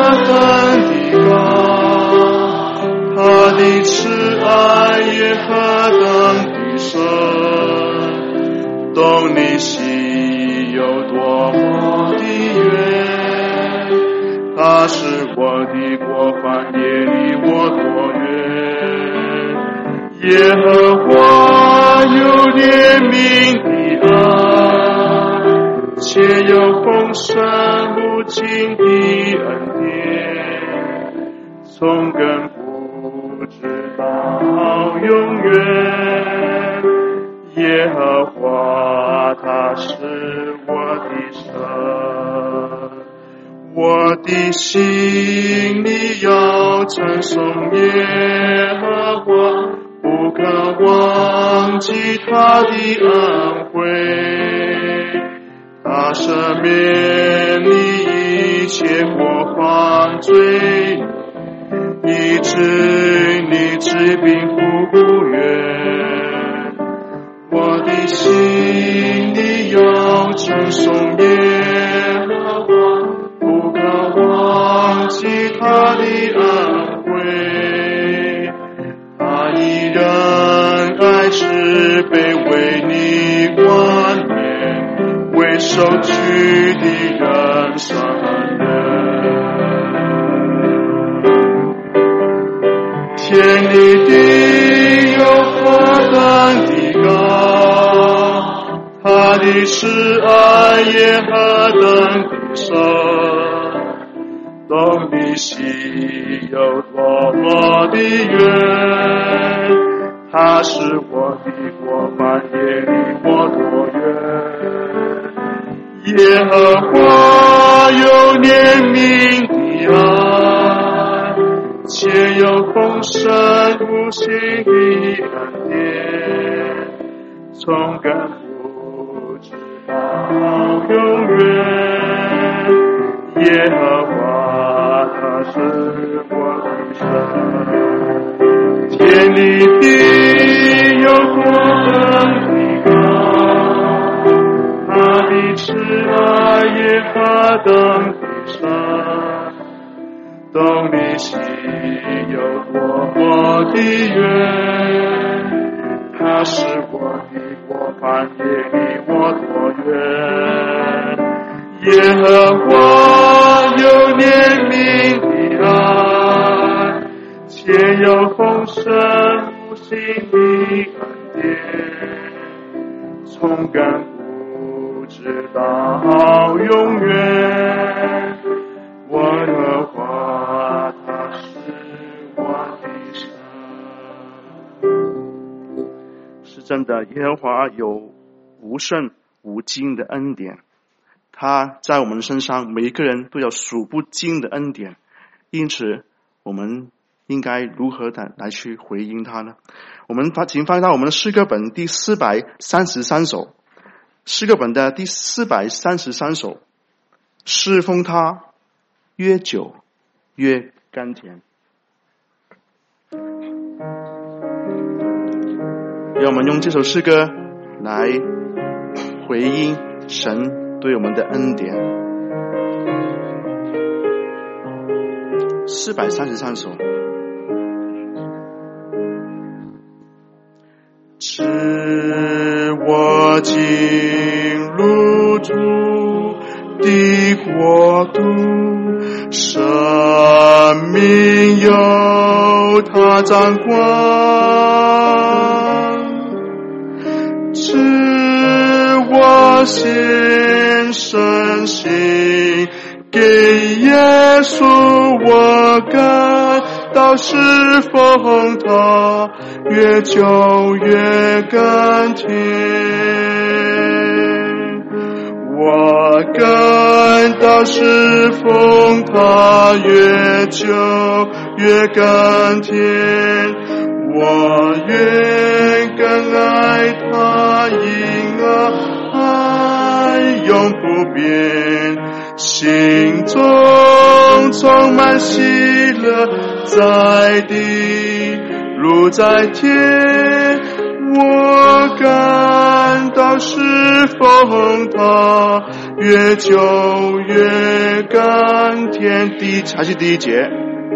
等的高，他的慈爱也何等的深，懂你心有多么的远，他是我的过犯，也离我多远。耶和华有怜悯的爱，且有丰盛无尽的恩典，从根部直到永远。耶和华他是我的神，我的心里要称颂耶和华，不可忘记他的恩惠，他赦免你一切过犯罪，医治你治病复原。我的心里要称颂耶和华，不可忘记他的恩惠，他以仁爱慈悲为你冠冕，为受屈的人伸冤。天里地有何等的高，他的慈爱也何等的深，懂你心有多么的远，他是我的过犯，也离我多远。耶和华有怜悯的爱，且有丰盛无尽的恩典，从根部直到永远。耶和华他是我的神，天里地有何等的高，他的慈爱也何等的深，懂你心有多么的远，他是我的过犯，也离我多远。耶和华有怜悯的爱，且有丰盛无尽的恩典，从根部直到永远。耶和华他是我的神。是真的，耶和华有无甚无尽的恩典，他在我们身上每一个人都有数不尽的恩典，因此我们应该如何的来去回应他呢？我们请翻到我们的诗歌本第433首，诗歌本的第433首，侍奉他越久越甘甜。让我们用这首诗歌来回应神对我们的恩典。433首。使我进入主的国度，生命由他掌管，使我献身心给耶稣，我感到侍奉他越久越甘甜，我感到侍奉他越久越甘甜，我愿更爱他，因爱永不变，心中充满喜乐，在地如在天， 我感到侍奉他，越久越甘甜。还是第一节，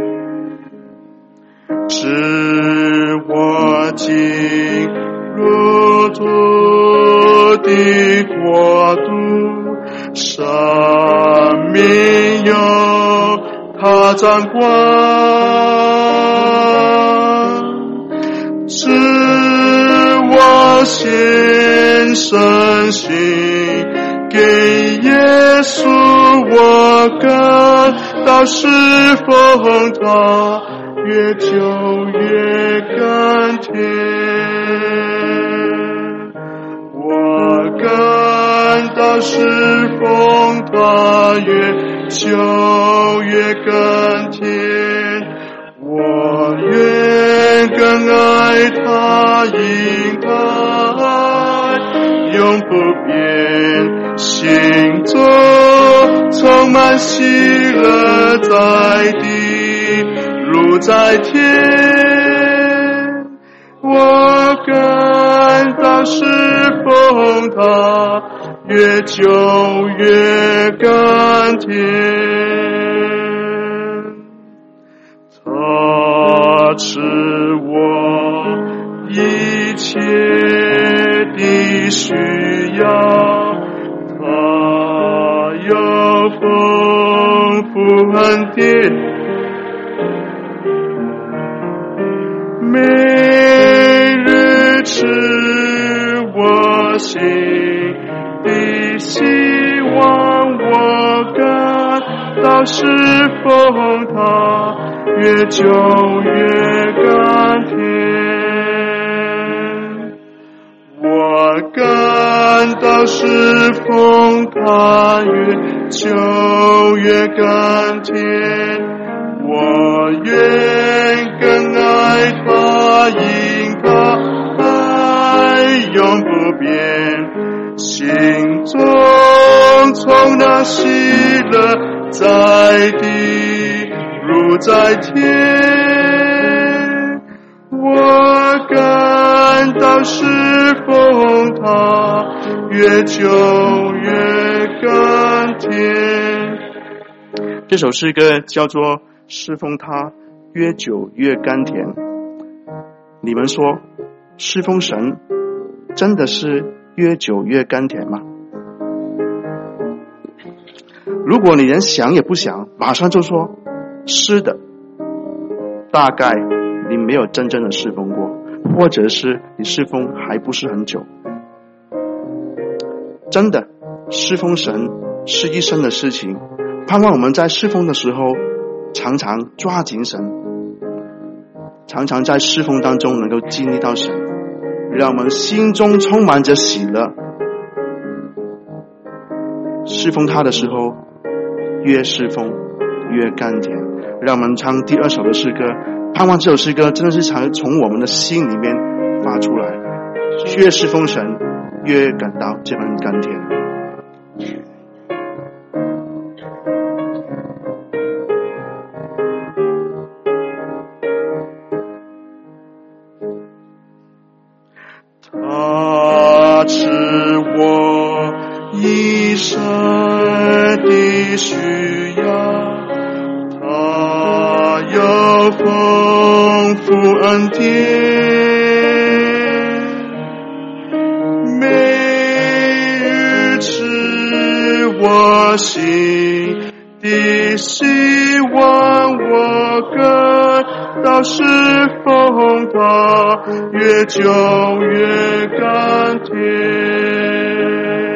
使我进入主的国度，生命由他掌管，使我献身心给耶稣，我感到侍奉他，越久越甘甜。我感到侍奉他，越久越甘甜。我愿更爱他，因他爱永不变，心中充满喜乐，在地如在天。我感到侍奉他，越久越甘甜。他赐我一切的需要，他有丰富恩典，每日赐我心的希望，我感到侍奉他，越久越甘甜。我感到侍奉他，越久越甘甜。我愿更爱他，因他爱永不变，心中充满喜乐，在地如在天。我感到侍奉他，越久越甘甜。这首诗歌叫做侍奉他，越久越甘甜。你们说，侍奉神真的是越久越甘甜吗？如果你连想也不想，马上就说是的，大概你没有真正的侍奉过，或者是你侍奉还不是很久。真的，侍奉神是一生的事情，盼望我们在侍奉的时候常常抓紧神，常常在侍奉当中能够经历到神，让我们心中充满着喜乐。侍奉他的时候，越侍奉越甘甜。让我们唱第二首的诗歌，盼望这首诗歌真的是从我们的心里面发出来，越侍奉神越感到这份甘甜。他赐我一生的需要，他有丰富恩典，每日赐我心的希望，我感到侍奉他，越久越甘甜。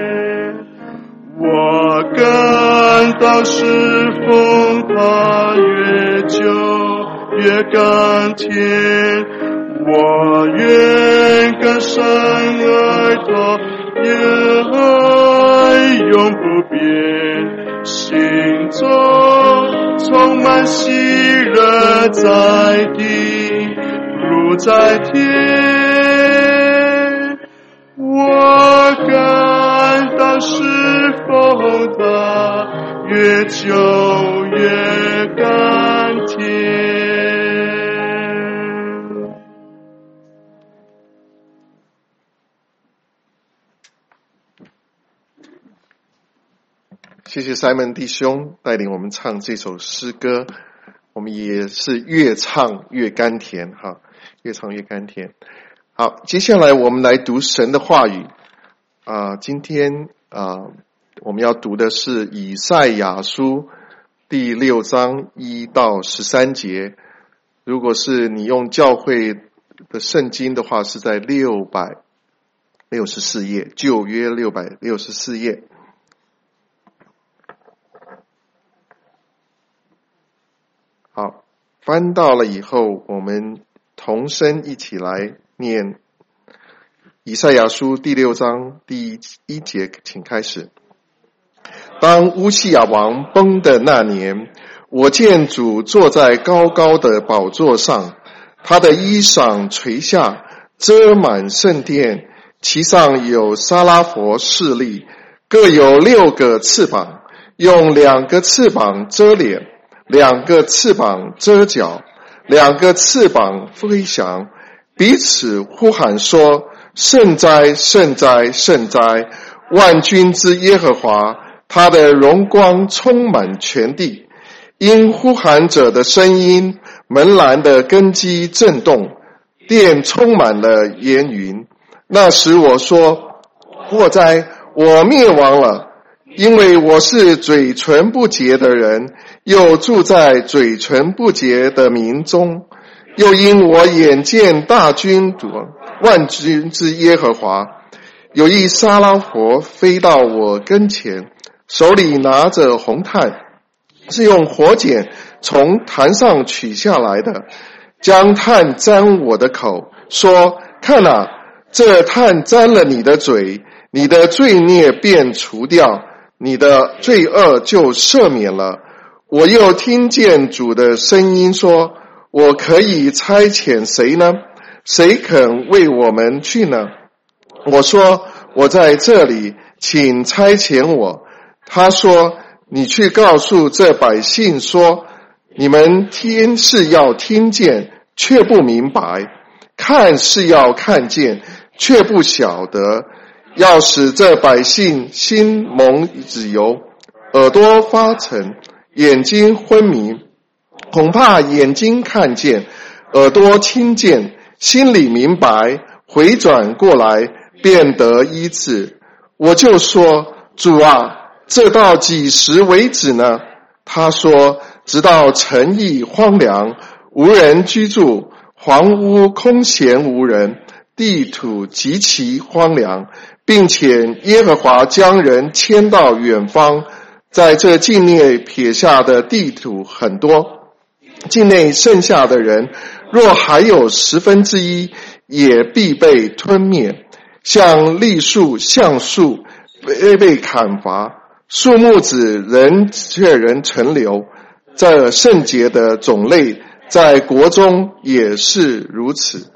我感到侍奉他，越久越甘甜。我愿更深爱他，爱永不变，心中充满喜乐，在地如在天。我感到侍奉他，越久越甘甜。 谢谢 Simon 弟兄带领我们唱这首诗歌，我们也是越唱越甘甜哈，越唱越甘甜。好，接下来我们来读神的话语今天我们要读的是以赛亚书第6章1到13节。如果是你用教会的圣经的话，是在664页，旧约664页。好，翻到了以后，我们同声一起来念以赛亚书第6章第1节，请开始。当乌西雅王崩的那年，我见主坐在高高的宝座上，他的衣裳垂下，遮满圣殿，其上有撒拉佛侍立，各有6个翅膀，用2个翅膀遮脸，2个翅膀遮脚，2个翅膀飞翔，彼此呼喊说：圣哉，圣哉，圣哉！万军之耶和华，他的荣光充满全地。因呼喊者的声音，门栏的根基震动，殿充满了烟云。那时我说：祸哉，我灭亡了，因为我是嘴唇不洁的人，又住在嘴唇不洁的民中。又因我眼见大军主万军之耶和华，有一撒拉佛飞到我跟前，手里拿着红炭，是用火剪从坛上取下来的，将炭沾我的口，说：看啊，这炭沾了你的嘴，你的罪孽便除掉，你的罪恶就赦免了。我又听见主的声音说：我可以差遣谁呢？谁肯为我们去呢？我说：我在这里，请差遣我。他说：你去告诉这百姓说，你们听是要听见，却不明白；看是要看见，却不晓得。要使这百姓心蒙脂油，耳朵发沉，眼睛昏迷，恐怕眼睛看见，耳朵听见，心里明白，回转过来，便得医治。我就说：主啊，这到几时为止呢？他说：直到城邑荒凉，无人居住，房屋空闲无人，地土极其荒凉，并且耶和华将人迁到远方，在这境内撇下的地土很多，境内剩下的人，若还有1/10，也必被吞灭，像栗树、橡树被砍伐，树木子却仍存留。这圣洁的种类在国中也是如此。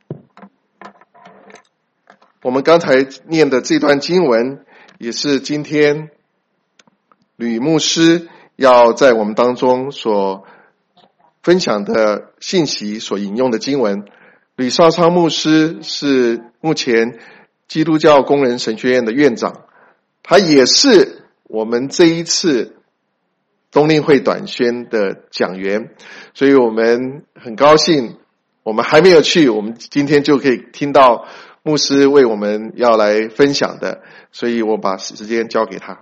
我们刚才念的这段经文，也是今天吕牧师要在我们当中所分享的信息所引用的经文。吕绍昌牧师是目前基督教工人神学院的院长，他也是我们这一次冬令会短宣的讲员，所以我们很高兴，我们还没有去，我们今天就可以听到牧师为我们要来分享的，所以我把时间交给他。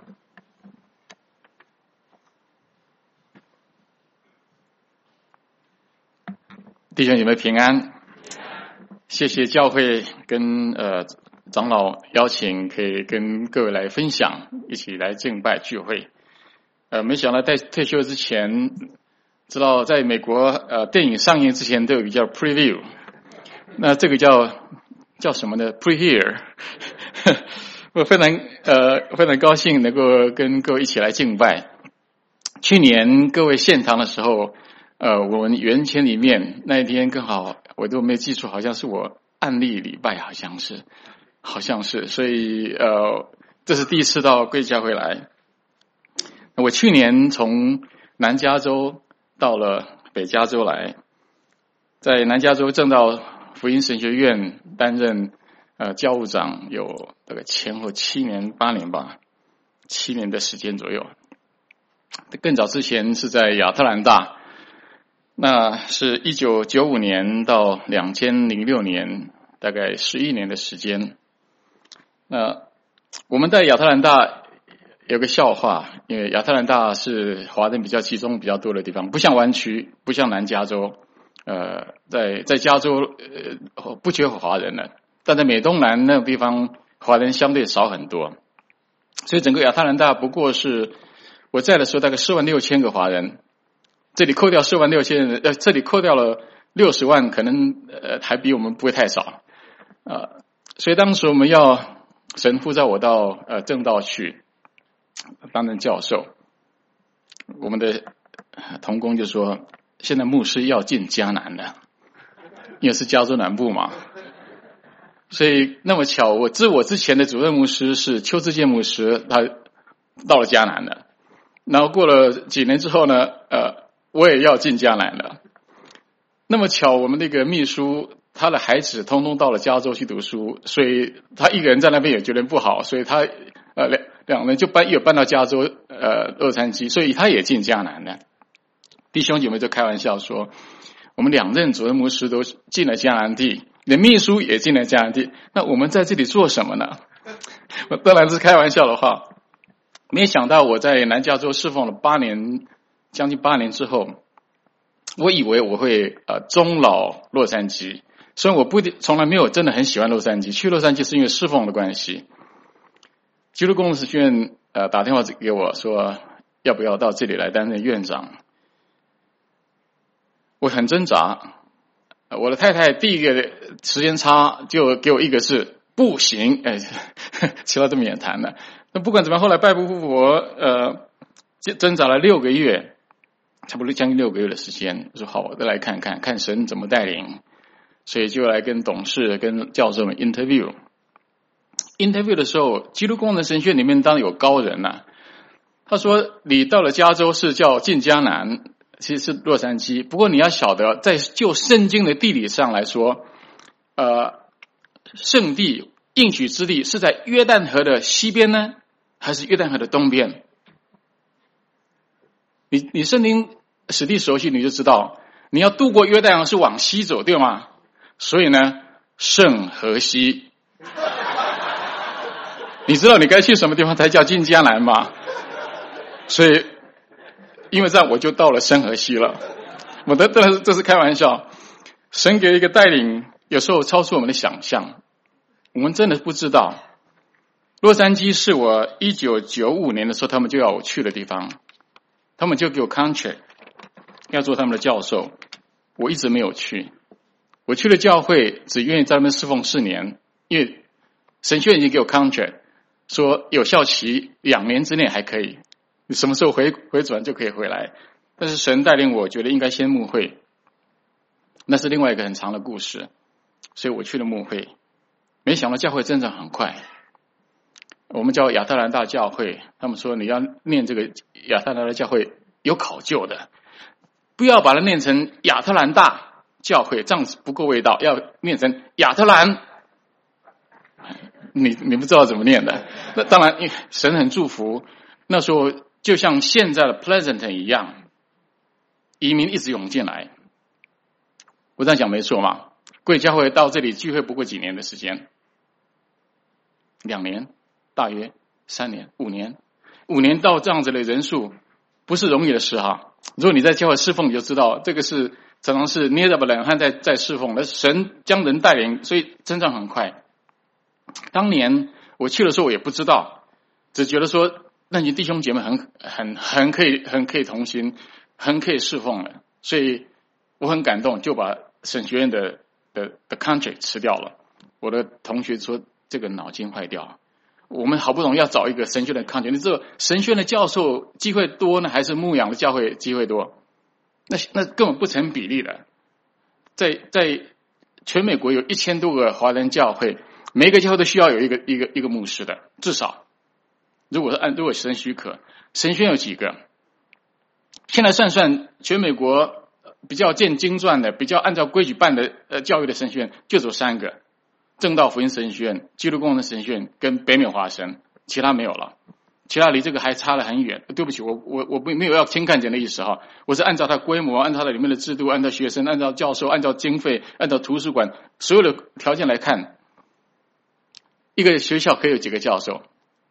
弟兄姐妹平安，谢谢教会跟长老邀请，可以跟各位来分享，一起来敬拜聚会。没想到在退休之前，知道在美国电影上映之前都有一个叫 preview， 那这个叫什么呢 ？Pre-hear 我非常高兴能够跟各位一起来敬拜。去年各位献堂的时候，我们园前里面那一天刚好我都没记错，好像是我案例礼拜，好像是，所以这是第一次到贵教会来。我去年从南加州到了北加州来，在南加州正道福音神学院担任教务长，有大概前后7年8年吧，7年的时间左右。 更早之前是在亚特兰大，那是1995年到2006年，大概11年的时间。那我们在亚特兰大有个笑话，因为亚特兰大是华人比较集中比较多的地方，不像湾区，不像南加州，在加州不缺华人了，但在美东南那种地方华人相对少很多，所以整个亚特兰大不过是我在的时候大概46000个华人，这里扣掉46000人，这里扣掉了60万，可能还比我们不会太少所以当时我们要神呼召我到正道去担任教授，我们的同工就说现在牧师要进迦南了，因为是加州南部嘛，所以那么巧，我之前的主任牧师是邱志健牧师，他到了迦南了，然后过了几年之后呢我也要进迦南了。那么巧，我们那个秘书他的孩子通通到了加州去读书，所以他一个人在那边也觉得不好，所以他两人就搬到加州洛杉矶，所以他也进迦南了。弟兄姐妹就开玩笑说，我们2任主任牧师都进了迦南地，连秘书也进了迦南地，那我们在这里做什么呢？我当然是开玩笑的话。没想到我在南加州侍奉了将近8年之后，我以为我会终老洛杉矶，所以我从来没有真的很喜欢洛杉矶，去洛杉矶是因为侍奉的关系。基督公司学院打电话给我说要不要到这里来担任院长，我很挣扎。我的太太第一个时间差就给我一个字不行，其他都免谈了。那不管怎么样，后来拜不复活，挣扎了6个月，差不多将近6个月的时间。我说好，我再来看看看神怎么带领，所以就来跟董事、跟教授们 interview 的时候，基督工人神学院里面当然有高人啊。他说你到了加州是叫进迦南，其实是洛杉矶。不过你要晓得，在就圣经的地理上来说，圣地应许之地是在约旦河的西边呢，还是约旦河的东边？你圣经史地熟悉，你就知道，你要渡过约旦河是往西走，对吗？所以呢，圣河西。你知道你该去什么地方才叫进迦南吗？所以，因为这样我就到了圣河西了。这是开玩笑，神给一个带领，有时候超出我们的想象。我们真的不知道，洛杉矶是我1995年的时候他们就要我去的地方，他们就给我 contract 要做他们的教授，我一直没有去。我去了教会，只愿意在那边侍奉4年，因为神学院已经给我 contract 说有效期2年之内还可以，你什么时候回转就可以回来。但是神带领我觉得应该先牧会，那是另外一个很长的故事，所以我去了牧会。没想到教会增长很快，我们叫亚特兰大教会，他们说你要念这个亚特兰大教会有考究的，不要把它念成亚特兰大教会，这样子不够味道，要念成亚特兰。你不知道怎么念的，那当然神很祝福。那时候就像现在的 Pleasanton 一样，移民一直涌进来。我这样讲没错嘛？贵教会到这里聚会不过几年的时间，2年，大约3年、5年，5年到这样子的人数不是容易的事哈。如果你在教会侍奉，你就知道这个是常常是捏着把冷汗在侍奉，那神将人带领，所以增长很快。当年我去的时候我也不知道，只觉得说那些弟兄姐妹很可以同心，很可以侍奉了，所以我很感动，就把神学院的 contract 吃掉了。我的同学说这个脑筋坏掉，我们好不容易要找一个神学院的 contract， 你知道神学院的教授机会多呢，还是牧养的教会机会多？那根本不成比例的。在全美国有1000多个华人教会，每一个教会都需要有一个牧师的，至少。如果神许可，神学院有几个？现在算全美国比较见经传的、比较按照规矩办的教育的神学院，就只有3个：正道福音神学院、基督工人神学院跟北美华神，其他没有了。 其他离这个还差得很远。对不起，我没有要轻看简的意思哈，我是按照它规模，按照它里面的制度，按照学生，按照教授，按照经费，按照图书馆所有的条件来看，一个学校可以有几个教授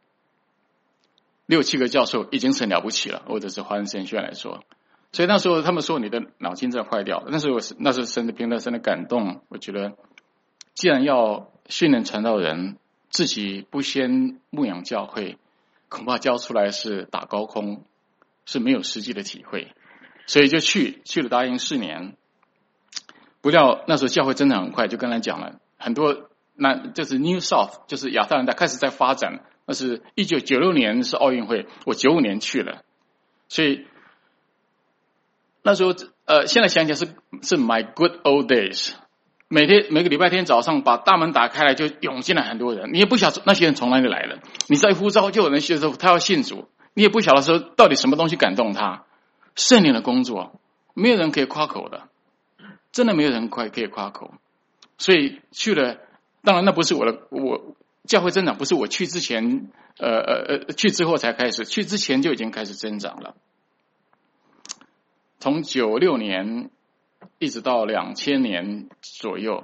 ？6、7个教授已经是很了不起了，或者是华人神学院来说。所以那时候他们说你的脑筋在坏掉，那是神的平台，神的感动。我觉得既然要训练传道人，自己不先牧养教会，恐怕教出来是打高空，是没有实际的体会。所以就去了答应4年，不料那时候教会增长很快，就跟他讲了很多，那就是 New South， 就是亚特兰大开始在发展。那是1996年是奥运会，我95年去了，所以那时候现在想起来是 my good old days。每个礼拜天早上把大门打开来，就涌进来很多人，你也不晓得那些人从哪里来的。你在呼召就有人说他要信主，你也不晓得说到底什么东西感动他。圣灵的工作，没有人可以夸口的，真的没有人可以夸口。所以去了，当然那不是我教会增长不是我去之前去之后才开始，去之前就已经开始增长了。从96年一直到2000年左右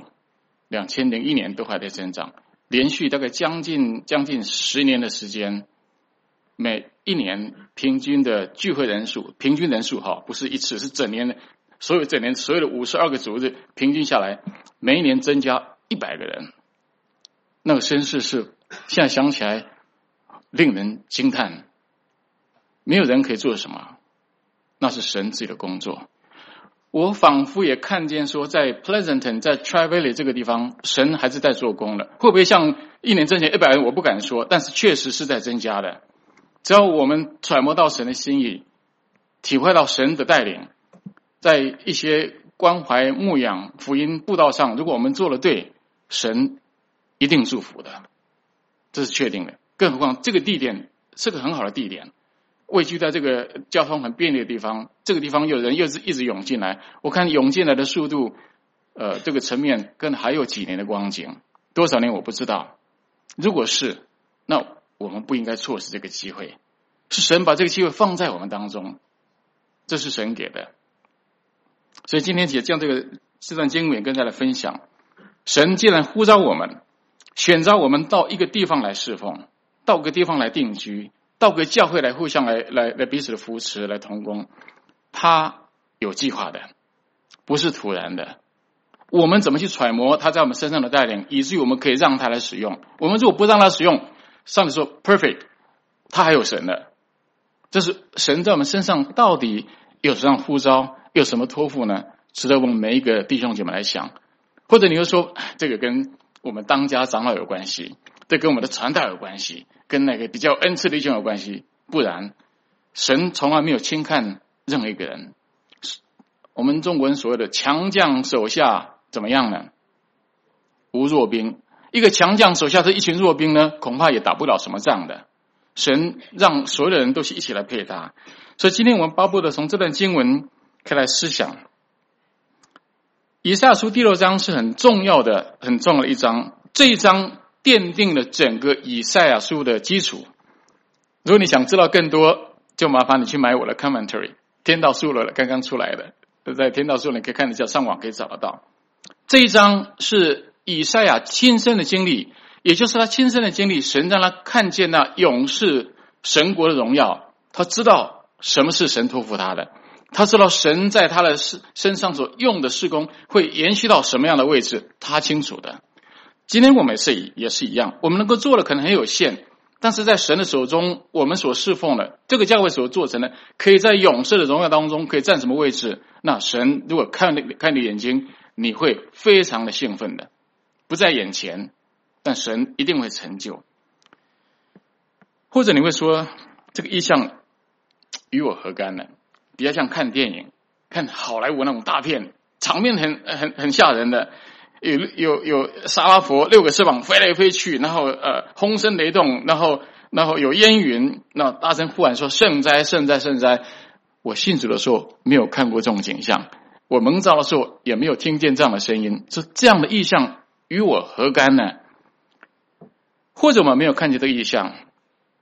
，2001年都还在增长，连续大概将近10年的时间，每一年平均的聚会人数，平均人数不是一次，是整年的所有的52个主日平均下来，每一年增加100个人。那个声势是现在想起来令人惊叹，没有人可以做什么，那是神自己的工作。我仿佛也看见说，在 Pleasanton 在 Tri-Valley 这个地方，神还是在做工的。会不会像1年之前100人，我不敢说，但是确实是在增加的。只要我们揣摩到神的心意，体会到神的带领，在一些关怀牧养福音布道上，如果我们做了对，神一定祝福的，这是确定的。更何况这个地点是个很好的地点，位居在这个交通很便利的地方，这个地方有人又是一直涌进来，我看涌进来的速度这个层面跟还有几年的光景，多少年我不知道。如果是，那我们不应该错失这个机会，是神把这个机会放在我们当中，这是神给的。所以今天也将这段经文跟大家分享，神既然呼召我们，选召我们到一个地方来侍奉，到个地方来定居，到个教会来互相来彼此的扶持，来同工，他有计划的，不是突然的。我们怎么去揣摩他在我们身上的带领，以至于我们可以让他来使用。我们如果不让他使用，上帝说 perfect， 他还有神的。这是神在我们身上到底有什么呼召，有什么托付呢？值得我们每一个弟兄姐妹来想。或者你又说这个跟我们当家长老有关系，这跟我们的传道有关系，跟那个比较恩赐的弟兄有关系。不然，神从来没有轻看任何一个人。我们中国人所谓的强将手下怎么样呢？无弱兵。一个强将手下这一群弱兵呢，恐怕也打不了什么仗的。神让所有的人都是一起来配搭。所以今天我们巴不得从这段经文可以来思想，以赛亚书第6章是很重要的一章，这一章奠定了整个以赛亚书的基础。如果你想知道更多，就麻烦你去买我的 commentary， 天道书了，刚刚出来的，在天道书你可以看一下，上网可以找得到。这一章是以赛亚亲身的经历，也就是他亲身的经历，神让他看见那永世神国的荣耀，他知道什么是神托付他的，他知道神在他的身上所用的事工会延续到什么样的位置，他清楚的。今天我们也是一样，我们能够做的可能很有限，但是在神的手中，我们所侍奉的这个教会所做成的，可以在永世的荣耀当中可以占什么位置，那神如果看你的眼睛，你会非常的兴奋的，不在眼前，但神一定会成就。或者你会说，这个意象与我何干呢？比较像看电影，看好莱坞那种大片，场面很吓人的，有沙拉佛6个翅膀飞来飞去，然后轰声雷动，然后有烟云，那大声呼喊说圣哉圣哉圣哉。我信主的时候没有看过这种景象，我蒙召的时候也没有听见这样的声音，说这样的意象与我何干呢？或者我们没有看见这个意象，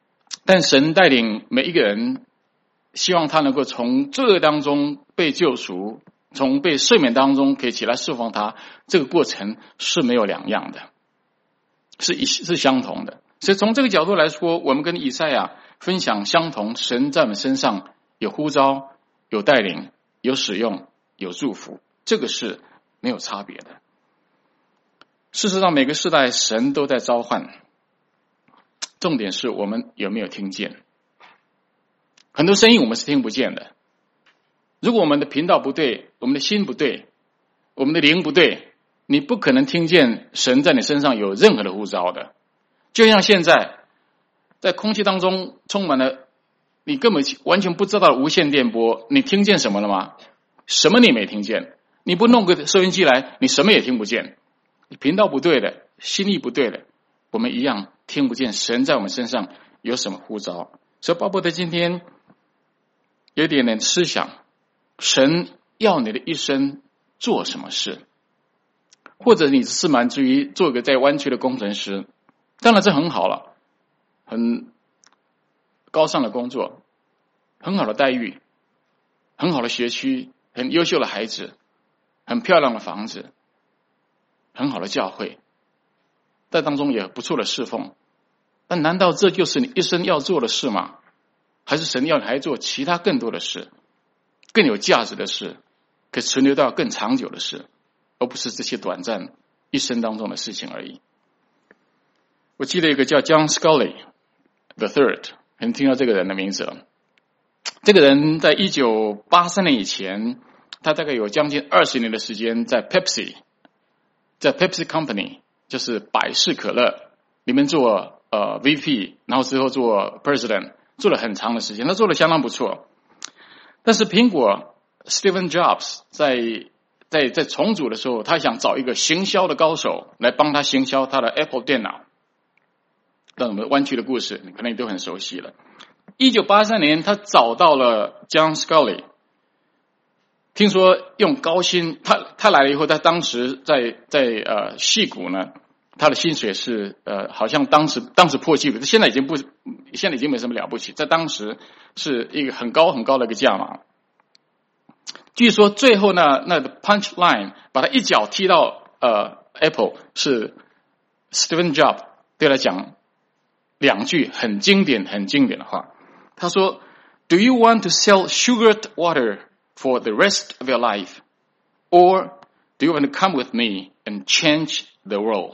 但神带领每一个人，希望他能够从罪恶当中被救赎，从被赦免当中可以起来释放他，这个过程是没有两样的，是相同的。所以从这个角度来说，我们跟以赛亚分享相同，神在我们身上有呼召，有带领，有使用，有祝福，这个是没有差别的。事实上，每个世代神都在召唤，重点是我们有没有听见。很多声音我们是听不见的，如果我们的频道不对，我们的心不对，我们的灵不对，你不可能听见神在你身上有任何的呼召的。就像现在在空气当中充满了你根本完全不知道的无线电波，你听见什么了吗？什么你没听见？你不弄个收音机来，你什么也听不见。你频道不对的，心意不对的，我们一样听不见神在我们身上有什么呼召。所以巴不得今天有一点点思想，神要你的一生做什么事，或者你只是满足于做一个在湾区的工程师，当然这很好了，很高尚的工作，很好的待遇，很好的学区，很优秀的孩子，很漂亮的房子，很好的教会，在当中也不错的侍奉。但难道这就是你一生要做的事吗？还是神要你还做其他更多的事，更有价值的事，可以存留到更长久的事，而不是这些短暂一生当中的事情而已。我记得有一个叫 John Scully the Third， 可能听到这个人的名字了。这个人在1983年以前，他大概有将近20年的时间在 Pepsi Company， 就是百事可乐里面做VP， 然后之后做 President， 做了很长的时间，他做得相当不错。但是苹果 Steve Jobs 在重组的时候，他想找一个行销的高手来帮他行销他的 Apple 电脑。那我们湾区的故事你可能也都很熟悉了。1983年他找到了 John Scully， 听说用高薪，他来了以后，他当时在矽谷呢，他的薪水是好像当时破纪录，现在已经没什么了不起，在当时是一个很高很高的一个价码。据说最后那个 punch line 把他一脚踢到Apple， 是 Steve Jobs 对他讲两句很经典的话。他说 Do you want to sell sugared water for the rest of your life? Or do you want to come with me and change the world?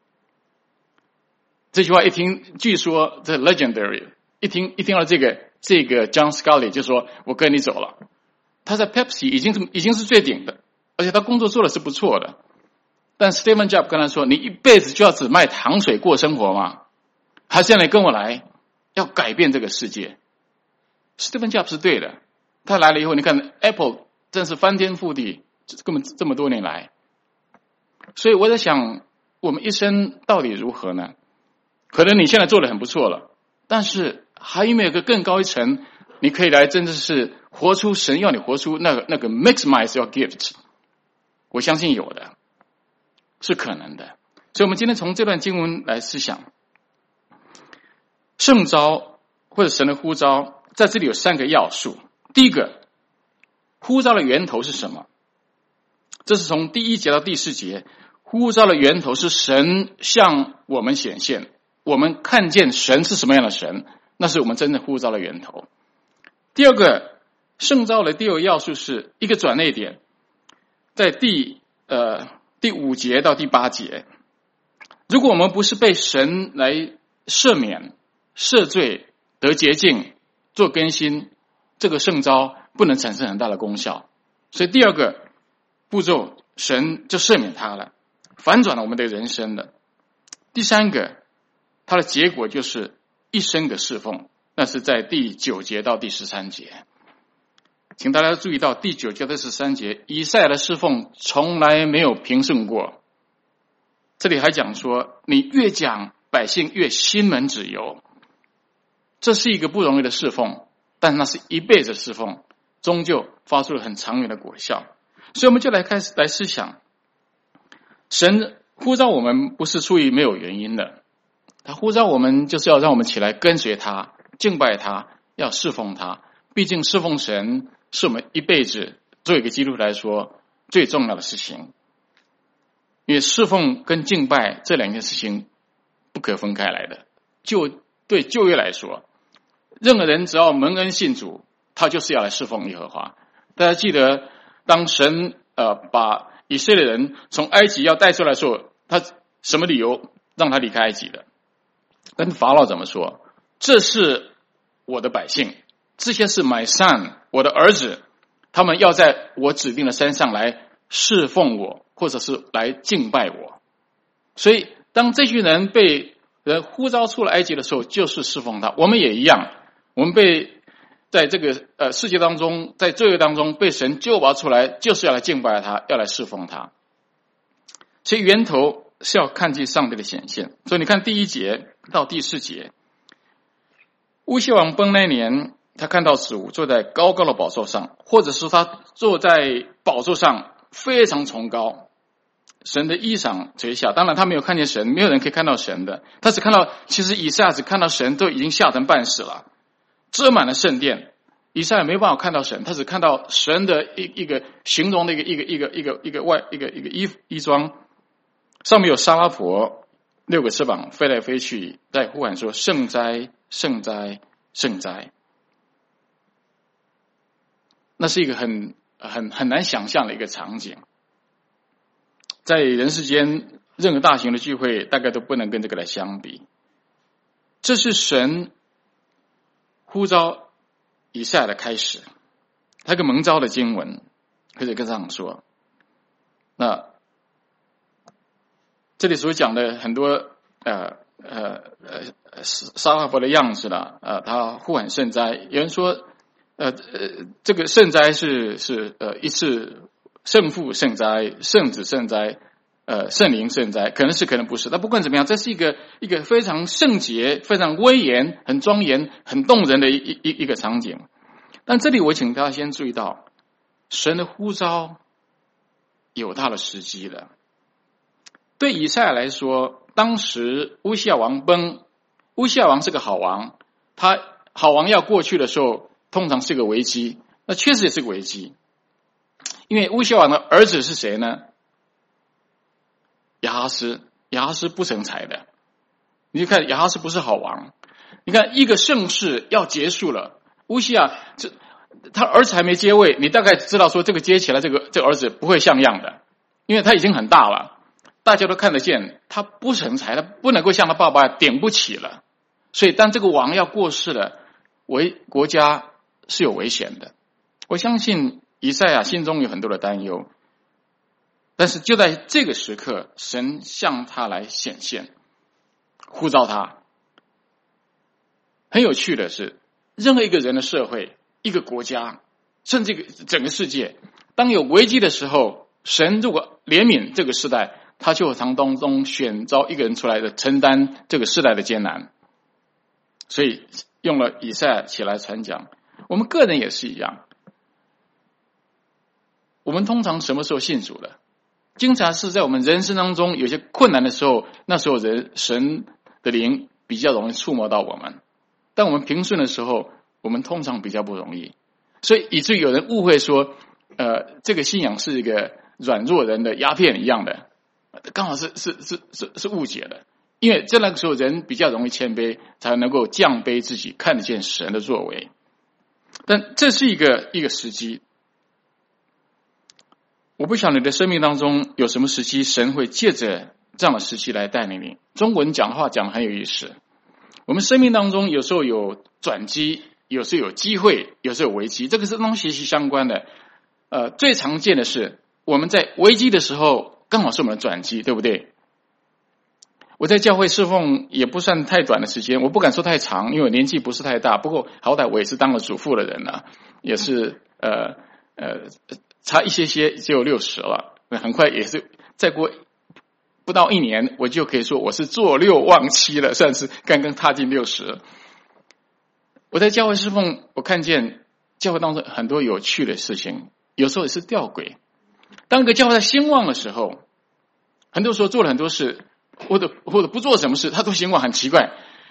这句话一听，据说这 legendary， 一听到这个 John Scully 就说我跟你走了。他在 Pepsi 已经是最顶的，而且他工作做的是不错的。但 Steve Jobs 跟他说，你一辈子就要只卖糖水过生活吗？还是要你跟我来，要改变这个世界。Steve Jobs 是对的，他来了以后，你看 Apple 真是翻天覆地，根本这么多年来。所以我在想，我们一生到底如何呢？可能你现在做得很不错了，但是还有没有一个更高一层，你可以来真的是活出神要你活出那个 maximize your gift？ 我相信有的，是可能的。所以我们今天从这段经文来思想，圣召或者神的呼召，在这里有3个要素。第一个，呼召的源头是什么？这是从第1节到第4节，呼召的源头是神向我们显现，我们看见神是什么样的神，那是我们真正呼召的源头。第二个，圣召的第2个要素是一个转捩点，在第5节到第8节。如果我们不是被神来赦免、赦罪、得洁净、做更新，这个圣召不能产生很大的功效。所以第2个步骤，神就赦免他了，反转了我们的人生了。第3个，它的结果就是一生的侍奉，那是在第9节到第13节。请大家注意到第9节到13节，以赛亚的侍奉从来没有平顺过。这里还讲说，你越讲，百姓越心门脂油。这是一个不容易的侍奉，但那是一辈子侍奉，终究发出了很长远的果效。所以我们就开始来思想，神呼召我们不是出于没有原因的，他呼召我们就是要让我们起来跟随他， 敬拜他，要侍奉他。毕竟侍奉神是我们一辈子作为一个基督徒来说最重要的事情，因为侍奉跟敬拜这两件事情不可分开来的。对旧约来说，任何人只要蒙恩信主，他就是要来侍奉耶和华。大家记得，当神把以色列人从埃及要带出来的时候，他什么理由让他离开埃及的？跟法老怎么说？这是我的百姓，这些是 my son， 我的儿子，他们要在我指定的山上来侍奉我，或者是来敬拜我。所以当这群人被人呼召出了埃及的时候，就是侍奉他。我们也一样，我们被在这个世界当中，在罪恶当中被神救拔出来，就是要来敬拜他，要来侍奉他。所以源头是要看见上帝的显现。所以你看第1节到第4节，乌西王崩那年，他看到主坐在高高的宝座上，或者是他坐在宝座上非常崇高，神的衣裳垂下。当然他没有看见神，没有人可以看到神的，他只看到，其实以赛亚只看到神都已经吓成半死了，遮满了圣殿。以赛亚没办法看到神，他只看到神的一个形容的一个衣装，上面有沙拉婆6个翅膀飞来飞去，在呼喊说圣哉圣哉圣哉。那是一个很难想象的一个场景，在人世间任何大型的聚会大概都不能跟这个来相比。这是神呼召以赛亚的开始，他一个蒙召的经文，可以这样说。那这里所讲的很多沙拉佛的样子了，他呼喊圣哉。有人说这个圣哉是一次圣父圣哉、圣子圣哉、圣灵圣哉，可能是可能不是。但不管怎么样，这是一个非常圣洁、非常威严、很庄严、很动人的一个场景。但这里我请大家先注意到，神的呼召有他的时机的。对以赛亚来说，当时乌西亚王崩，乌西亚王是个好王，他好王要过去的时候，通常是个危机，那确实也是个危机。因为乌西亚王的儿子是谁呢？亚哈斯。亚哈斯不成才的，你就看亚哈斯不是好王。你看一个盛世要结束了，乌西亚他儿子还没接位，你大概知道说这个接起来这个儿子不会像样的，因为他已经很大了，大家都看得见他不成才，他不能够像他爸爸顶不起了。所以当这个王要过世了，国家是有危险的。我相信以赛亚心中有很多的担忧，但是就在这个时刻，神向他来显现，呼召他。很有趣的是，任何一个人的社会、一个国家，甚至整个世界，当有危机的时候，神如果怜悯这个时代，他就从当中选召一个人出来的承担这个世代的艰难。所以用了以赛亚起来传讲。我们个人也是一样，我们通常什么时候信主的？经常是在我们人生当中有些困难的时候，那时候神的灵比较容易触摸到我们。但我们平顺的时候，我们通常比较不容易，所以以至于有人误会说，这个信仰是一个软弱人的鸦片一样的，刚好是误解的。因为在那个时候人比较容易谦卑，才能够降卑自己，看得见神的作为。但这是一个时机。我不晓得你的生命当中有什么时期，神会借着这样的时期来带领你。中文讲的话讲得很有意思。我们生命当中有时候有转机，有时候有机会，有时候有危机，这个是跟息息相关的。最常见的是我们在危机的时候，刚好是我们的转机，对不对？我在教会侍奉也不算太短的时间，我不敢说太长，因为我年纪不是太大，不过好歹我也是当了主妇的人了，也是差一些就60了，很快也是再过不到1年，我就可以说我是坐6望7了，算是刚刚踏进60。我在教会侍奉，我看见教会当中很多有趣的事情，有时候也是吊诡。当一个教会在兴旺的时候，很多时候做了很多事，或者不做什么事，他都兴旺，很奇怪。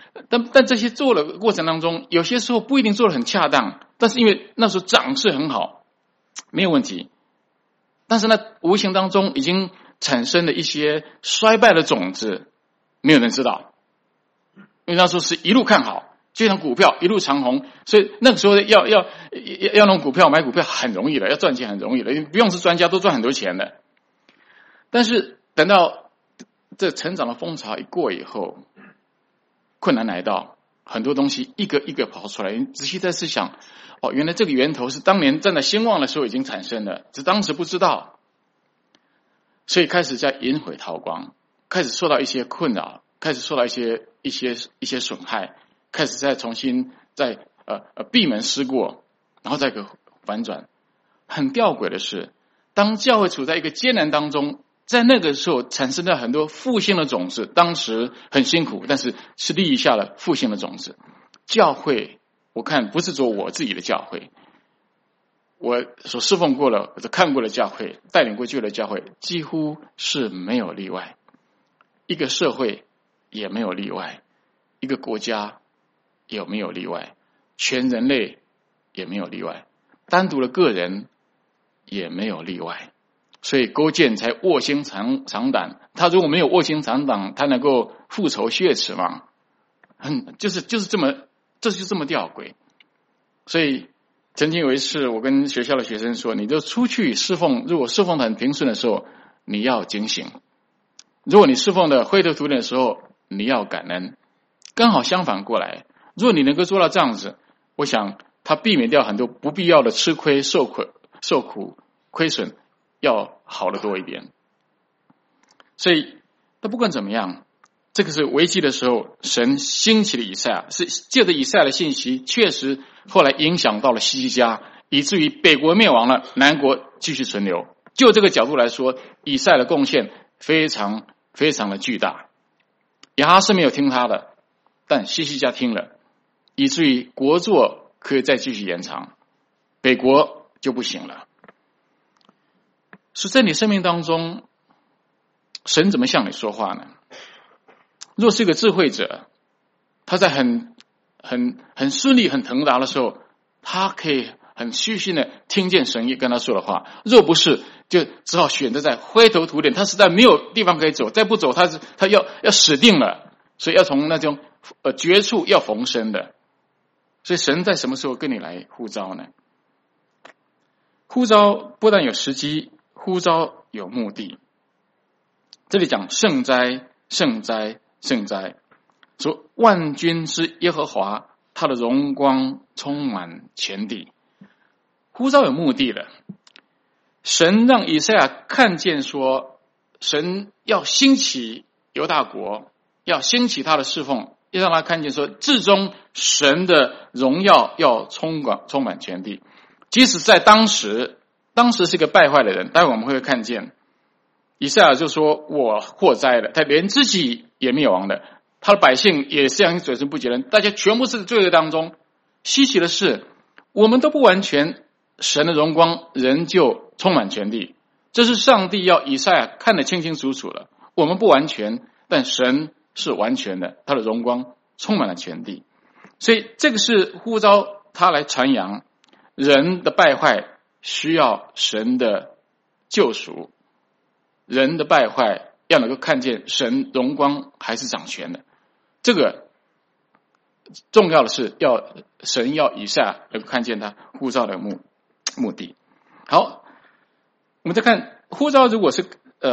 但这些做的过程当中，有些时候不一定做得很恰当，但是因为那时候长势很好，没有问题。但是呢，无形当中已经产生了一些衰败的种子，没有人知道。因为那时候是一路看好，就像股票一路长红，所以那个时候要弄股票买股票很容易的，要赚钱很容易的，不用是专家都赚很多钱的。但是等到这成长的风潮一过以后，困难来到，很多东西一个一个跑出来。你仔细再思想，原来这个源头是当年站在兴旺的时候已经产生的，只当时不知道，所以开始在引毁韬光，开始受到一些困扰，开始受到一些损害，开始再重新再闭门思过，然后再个反转。很吊诡的是，当教会处在一个艰难当中，在那个时候产生了很多复兴的种子，当时很辛苦，但是是立下了复兴的种子。教会，我看不是说我自己的教会，我所侍奉过了，我看过的教会，带领过去的教会，几乎是没有例外。一个社会也没有例外，一个国家也没有例外，全人类也没有例外，单独的个人也没有例外。所以勾践才卧薪尝胆，他如果没有卧薪尝胆，他能够复仇雪耻吗？就是这么吊诡。所以曾经有一次，我跟学校的学生说，你就出去侍奉，如果侍奉的很平顺的时候，你要警醒；如果你侍奉的灰头土脸的时候，你要感恩。刚好相反过来，如果你能够做到这样子，我想他避免掉很多不必要的吃亏、受苦、亏损，要好得多一点。所以，那不管怎么样，这个是危机的时候，神兴起了以赛亚，是借着以赛亚的信息，确实后来影响到了希西家，以至于北国灭亡了，南国继续存留。就这个角度来说，以赛亚的贡献非常非常的巨大。亚哈斯没有听他的，但希西家听了，以至于国祚可以再继续延长，北国就不行了。是在你生命当中，神怎么向你说话呢？若是一个智慧者，他在很顺利、很腾达的时候，他可以很虚心的听见神跟他说的话。若不是，就只好选择在灰头土脸，他实在没有地方可以走，再不走他要死定了。所以要从那种绝处要逢生的。所以神在什么时候跟你来呼召呢？呼召不但有时机，呼召有目的。这里讲圣哉，圣哉，圣哉，说万军之耶和华，他的荣光充满全地。呼召有目的的，神让以赛亚看见说，神要兴起犹大国，要兴起他的侍奉，要让他看见说，至终神的荣耀要充满全地。即使在当时是个败坏的人，待会我们会看见以赛亚就说，我祸灾了，他连自己也灭亡了，他的百姓也是这样嘴唇不洁的，大家全部是罪恶当中。稀奇的是，我们都不完全，神的荣光仍旧充满全地。这是上帝要以赛亚看得清清楚楚了。我们不完全，但神是完全的，他的荣光充满了全地。所以这个是呼召他来传扬人的败坏需要神的救赎，人的败坏要能够看见神荣光还是掌权的。这个重要的是神要以赛亚能够看见他呼召的目的。好，我们再看呼召，如果是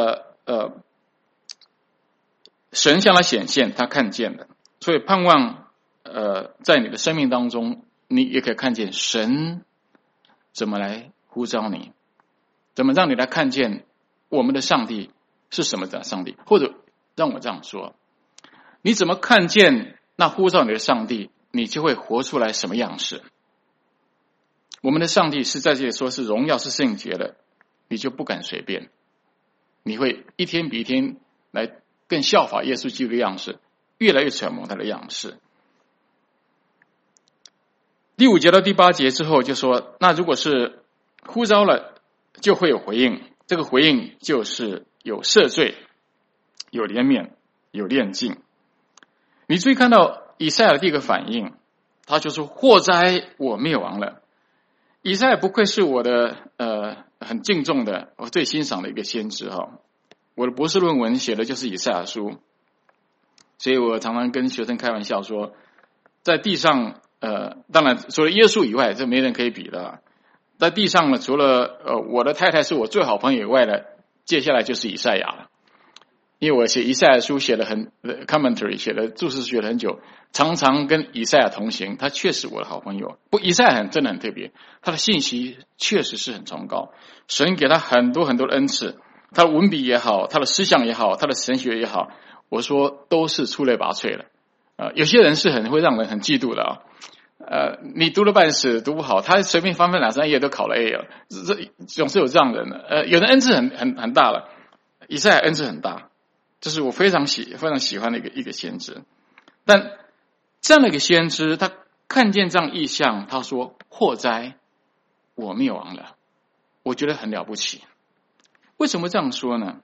神向他显现，他看见的，所以盼望在你的生命当中，你也可以看见神怎么来呼召你，怎么让你来看见我们的上帝是什么的上帝。或者让我这样说，你怎么看见那呼召你的上帝，你就会活出来什么样式。我们的上帝是在这里说是荣耀是圣洁的，你就不敢随便，你会一天比一天来更效法耶稣基督的样式，越来越揣摩他的样式。第5节到第8节之后就说，那如果是呼召了，就会有回应，这个回应就是有赦罪，有怜悯，有炼净。你注意看到以赛亚的第一个反应，他就说祸哉我灭亡了。以赛亚不愧是我的很敬重的，我最欣赏的一个先知哈。我的博士论文写的就是以赛亚书，所以我常常跟学生开玩笑说，在地上当然除了耶稣以外，这没人可以比的。在地上呢，除了我的太太是我最好朋友以外呢，接下来就是以赛亚了。因为我写以赛亚书写了commentary 写了注释学了很久，常常跟以赛亚同行，他确实我的好朋友。以赛亚真的很特别，他的信息确实是很崇高，神给他很多很多的恩赐，他的文笔也好，他的思想也好，他的神学也好，我说都是出类拔萃的。有些人是会让人很嫉妒的啊。你读了半死读不好，他随便翻2、3页都考了 A 了，这总是有这样的人。有的恩赐很大了，以赛亚恩赐很大，这是我非常喜欢的一个先知。但这样的一个先知，他看见这样异象，他说祸哉我灭亡了，我觉得很了不起。为什么这样说呢？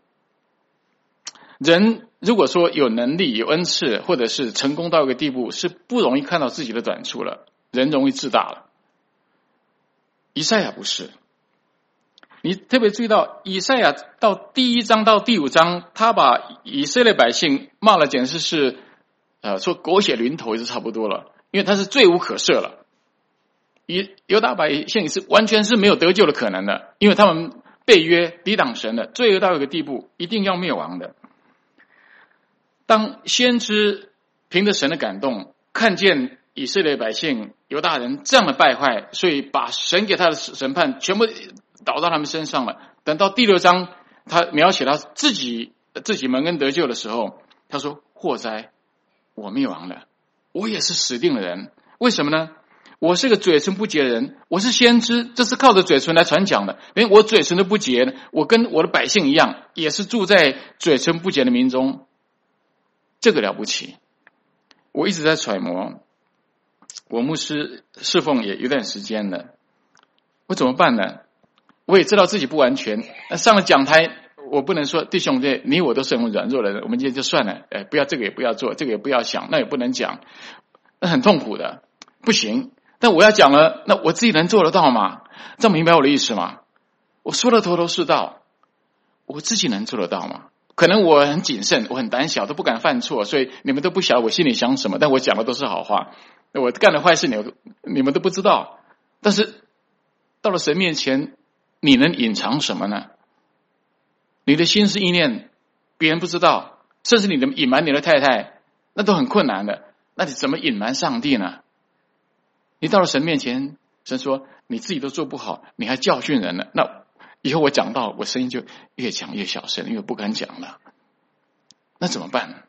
人如果说有能力有恩赐，或者是成功到一个地步，是不容易看到自己的短处了，人容易自大了。以赛亚不是，你特别注意到以赛亚到第1章到第5章，他把以色列百姓骂了，简直是说狗血淋头也是差不多了，因为他是罪无可赦了。犹大百姓是完全是没有得救的可能的，因为他们背约抵挡神的，罪恶到一个地步一定要灭亡的。当先知凭着神的感动，看见以色列百姓犹大人这样的败坏，所以把神给他的审判全部倒到他们身上了。等到第6章他描写到自己蒙恩得救的时候，他说祸哉我灭亡了，我也是死定的人。为什么呢？我是个嘴唇不洁的人，我是先知，这是靠着嘴唇来传讲的，连我嘴唇都不洁，我跟我的百姓一样，也是住在嘴唇不洁的民中。这个了不起。我一直在揣摩，我牧师侍奉也有段时间了，我怎么办呢？我也知道自己不完全，上了讲台我不能说弟兄姐你我都是很软弱的人，我们今天就算了，不要这个也不要做，这个也不要想，那也不能讲，那很痛苦的，不行。但我要讲了，那我自己能做得到吗？这样明白我的意思吗？我说的头头是道，我自己能做得到吗？可能我很谨慎，我很胆小，都不敢犯错，所以你们都不晓得我心里想什么，但我讲的都是好话。我干的坏事你们都不知道，但是到了神面前，你能隐藏什么呢？你的心思意念别人不知道，甚至你的隐瞒你的太太，那都很困难的，那你怎么隐瞒上帝呢？你到了神面前，神说你自己都做不好，你还教训人了，那以后我讲到我声音就越讲越小声，因为不敢讲了，那怎么办呢？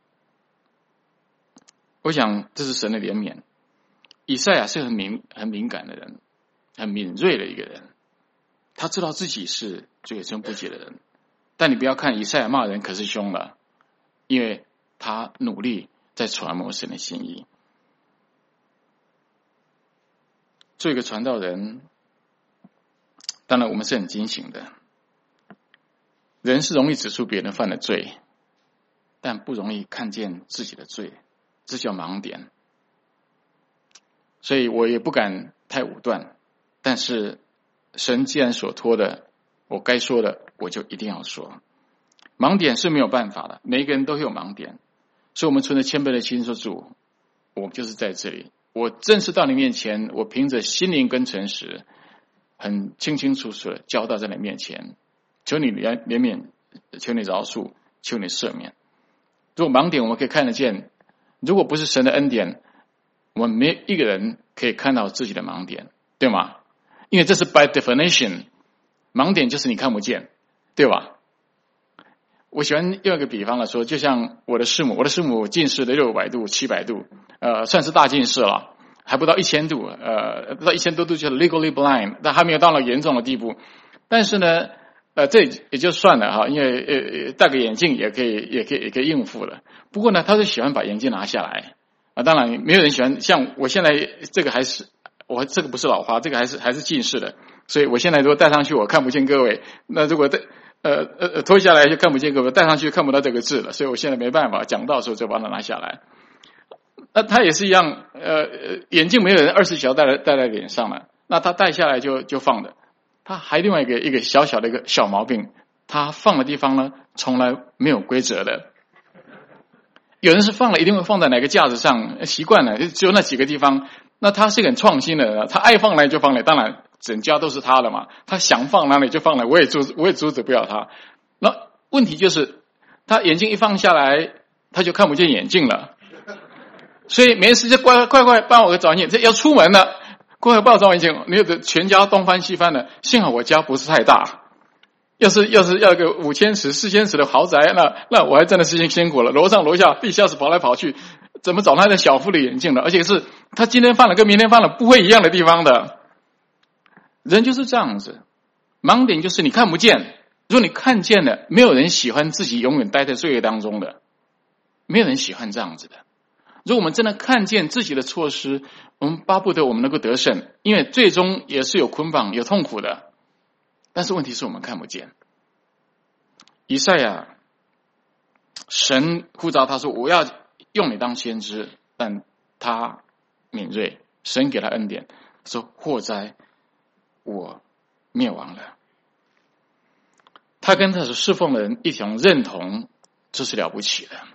我想这是神的怜悯。以赛亚是很敏感的人，很敏锐的一个人，他知道自己是嘴唇不洁的人。但你不要看以赛亚骂人可是凶了，因为他努力在揣摩神的心意。做一个传道人，当然我们是很警醒的，人是容易指出别人犯的罪，但不容易看见自己的罪，这叫盲点。所以我也不敢太武断，但是神既然所托的，我该说的我就一定要说。盲点是没有办法的，每一个人都会有盲点，所以我们存着谦卑的心说，主，我就是在这里，我正式到你面前，我凭着心灵跟诚实，很清清楚楚的交到在你面前，求你怜悯，求你饶恕，求你赦免。如果盲点我们可以看得见，如果不是神的恩典，我们没一个人可以看到自己的盲点，对吗？因为这是 by definition， 盲点就是你看不见，对吧？我喜欢用一个比方来说，就像我的师母近视的600度700度，算是大近视了，还不到1000度，不到1000多度就是 legally blind， 但还没有到了严重的地步。但是呢，这也就算了哈，因为戴个眼镜也可以应付了。不过呢，他是喜欢把眼镜拿下来啊。当然，没有人喜欢，像我现在这个我这个不是老花，这个还是近视的，所以我现在如果戴上去，我看不见各位。那如果脱下来就看不见各位，戴上去看不到这个字了，所以我现在没办法，讲到的时候就把它拿下来。 那他也是一样，眼镜没有人24小时戴在脸上了，那他戴下来就放的。他还另外一个小小的一个小毛病，他放的地方呢从来没有规则的。有人是放了一定会放在哪个架子上，习惯了只有那几个地方。那他是很创新的人，他爱放哪里就放哪里，当然整家都是他的嘛，他想放哪里就放哪里，我也阻止不了他。那问题就是他眼镜一放下来，他就看不见眼镜了，所以没事就快帮我找眼镜，要出门了，快帮我找眼镜，你有全家东翻西翻的。幸好我家不是太大，要是要个5千尺4千尺的豪宅，那我还真的是辛苦了，楼上楼下地下室跑来跑去，怎么找他的小副的眼镜了？而且是他今天放了跟明天放了不会一样的地方的。人就是这样子，盲点就是你看不见。如果你看见了，没有人喜欢自己永远待在罪恶当中的，没有人喜欢这样子的。如果我们真的看见自己的错失，我们巴不得我们能够得胜，因为最终也是有捆绑有痛苦的，但是问题是我们看不见。以赛亚，神呼召他说我要用你当先知，但他敏锐，神给他恩典，说祸哉我灭亡了。他跟他所侍奉的人一同认同，这是了不起的。